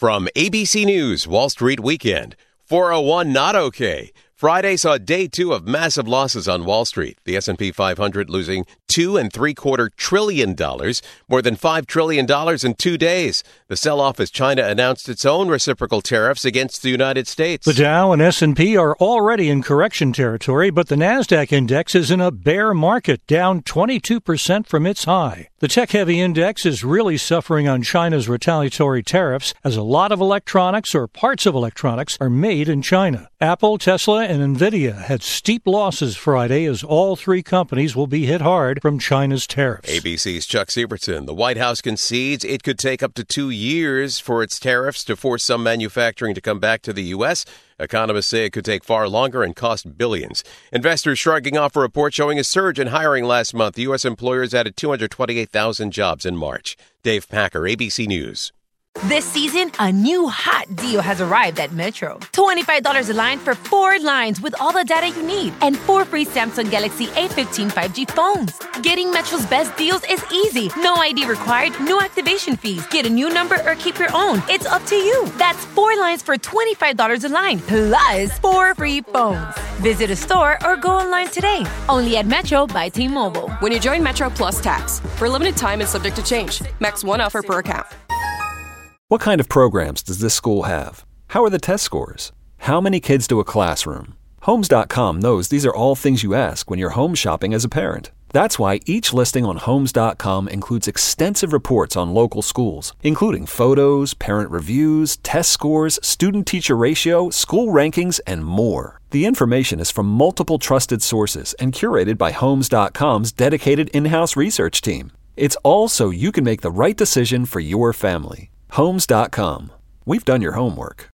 From ABC News, Wall Street Weekend, 401 not okay. Friday saw day two of massive losses on Wall Street. The S&P 500 losing $2.75 trillion, more than $5 trillion in 2 days. The sell-off as China announced its own reciprocal tariffs against the United States. The Dow and S&P are already in correction territory, but the Nasdaq index is in a bear market, down 22% from its high. The tech-heavy index is really suffering on China's retaliatory tariffs, as a lot of electronics or parts of electronics are made in China. Apple, Tesla, and Nvidia had steep losses Friday, as all three companies will be hit hard from China's tariffs. ABC's Chuck Siebertson. The White House concedes it could take up to 2 years for its tariffs to force some manufacturing to come back to the U.S. Economists say it could take far longer and cost billions. Investors shrugging off a report showing a surge in hiring last month. U.S. employers added 228,000 jobs in March. Dave Packer, ABC News. This season, a new hot deal has arrived at Metro. $25 a line for 4 lines with all the data you need and 4 free Samsung Galaxy A15 5G phones. Getting Metro's best deals is easy. No ID required, no activation fees. Get a new number or keep your own. It's up to you. That's 4 lines for $25 a line, plus 4 free phones. Visit a store or go online today. Only at Metro by T-Mobile. When you join Metro Plus Tax, for a limited time and subject to change. Max 1 offer per account. What kind of programs does this school have? How are the test scores? How many kids to a classroom? Homes.com knows these are all things you ask when you're home shopping as a parent. That's why each listing on Homes.com includes extensive reports on local schools, including photos, parent reviews, test scores, student-teacher ratio, school rankings, and more. The information is from multiple trusted sources and curated by Homes.com's dedicated in-house research team. It's all so you can make the right decision for your family. Homes.com. We've done your homework.